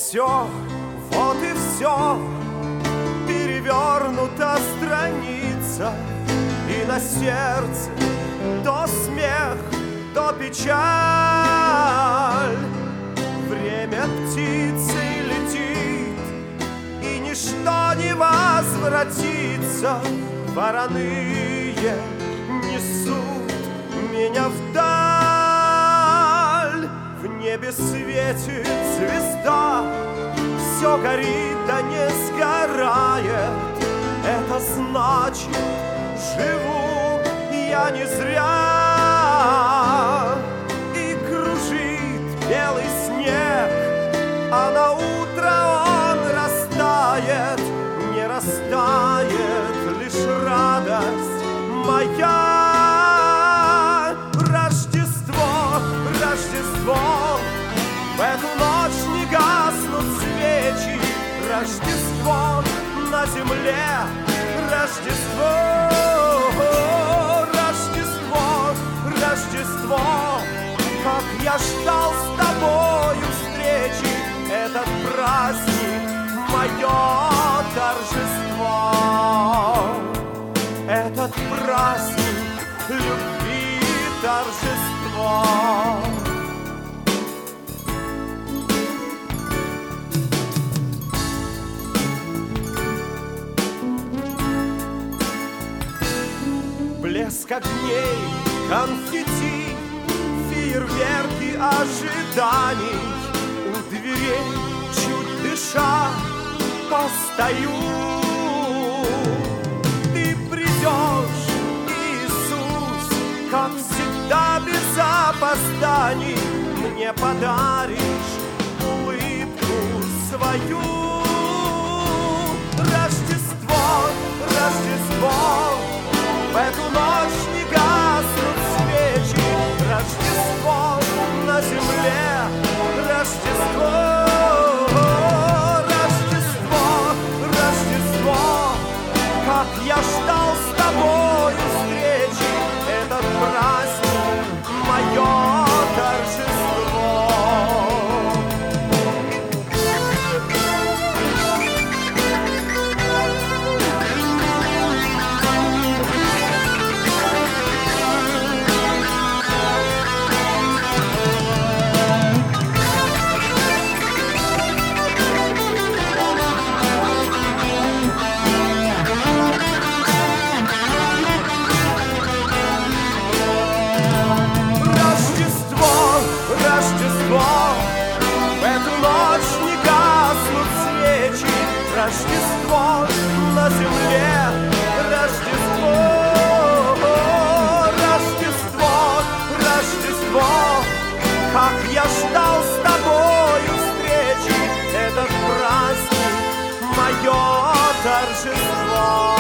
все, вот и все. Перевернута страница, и на сердце то смех, то печаль. Время птицей летит, и ничто не возвратится. Вороные несут меня вдаль. В небе светит звезда, все горит, да не сгорает. Это значит, живу я не зря. И кружит белый снег, а на утро он растает. Не растает лишь радость моя. Рождество, Рождество, в эту ночь не гаснут свечи. Рождество на земле, Рождество, Рождество, Рождество. Как я ждал с тобою встречи, этот праздник — мое торжество. Этот праздник любви и торжества. Блеск огней, конфетти, фейерверки ожиданий. У дверей, чуть дыша, постою. Ты придешь, Иисус, как всегда без опозданий. Мне подаришь улыбку свою. Рождество, Рождество, в эту ночь не гаснут свечи. Рождество на земле, Рождество, Рождество, Рождество. Как я ждал с тобою встречи, этот праздник — мое торжество. Рождество на земле, Рождество, Рождество, Рождество. Как я ждал с тобою встречи, этот праздник — мое торжество.